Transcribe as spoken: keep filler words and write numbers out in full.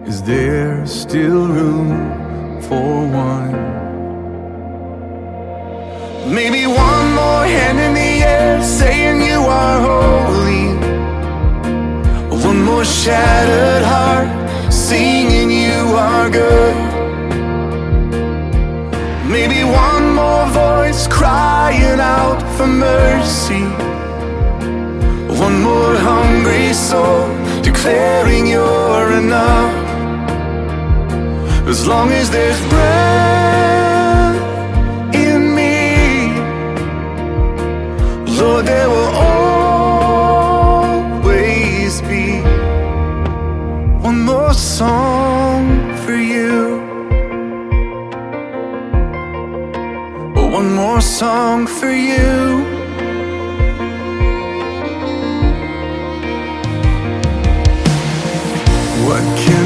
Is there still room for one? Maybe one more hand in the air saying you are holy. One more shattered heart singing you are good. Maybe one more voice crying out for mercy. One more hungry soul declaring you're enough. As long as there's breath in me, Lord, there will always be one more song for you. One more song for you. What can